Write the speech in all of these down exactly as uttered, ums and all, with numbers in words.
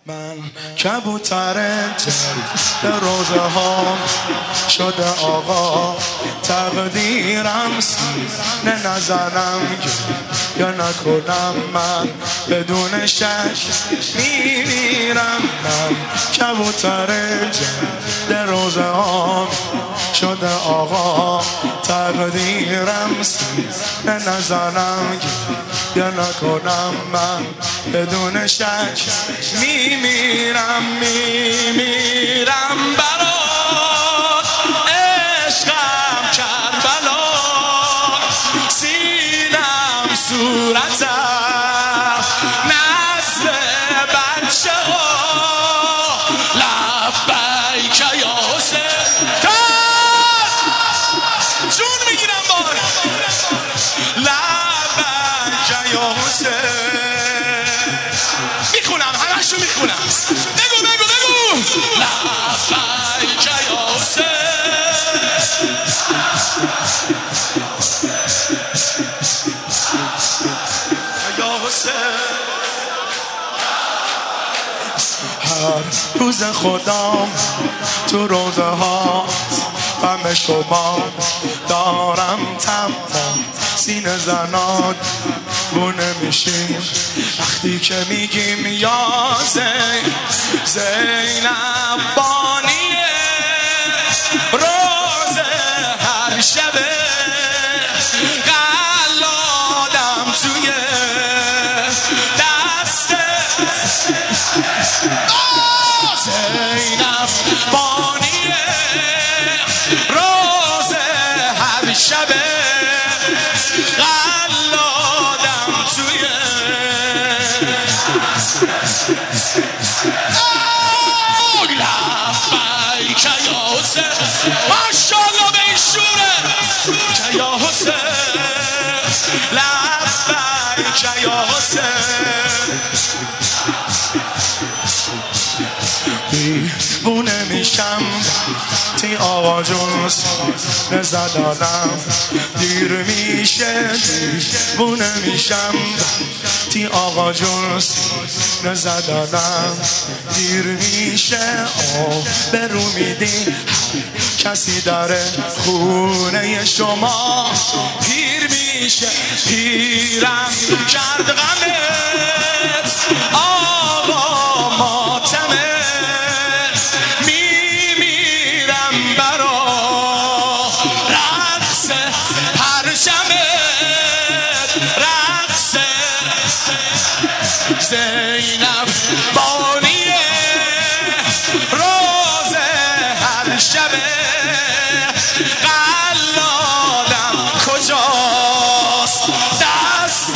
من کبوتر جلد روزه ها شده آقا، تقدیرم سینه نزنم یا نکنم من بدون شک میمیرم. من کبوتر جلد روزه ها شده آقا، تقدیرم سینه نزنم یا نکنم من بدون شک میمیرم. میمیرم برات عشقم کربلا، سینم صورتم نزد بچه ها، لبیک یا حسین جون میگیرم بار لبیک یا حسین. میخونم همشو میخونم، بگو بگو بگو لبیک یا حسین. یا حسین هر روز خودم تو روزه ها غم شما دارم، تمام سینه زناد بونه میشیم وقتی که میگیم یا زین زینب بانیه روزه هر شبه قلادم توی دست زینب بانیه روزه هر شبه قلادم توی لبیک یا حسین. ماشاءالله به این شوره که یا حسین، لبیک یا حسین. دیوونه میشم تی آقا جون نزدادم، دیر میشه دیوونه میشم تی آقا جون نزدادم، دیر میشه آه برو میدی کسی داره خونه شما، پیر میشه پیرم کرد غمت آقا ماتمه. میمیرم برا رقص پرچمت، رقص زینب بانیه روزه هر شبه قلادم کجاست دست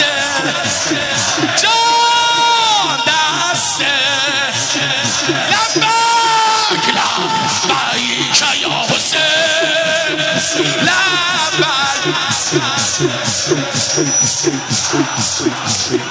جان دست لبیک لبیک یا حسین لبیک.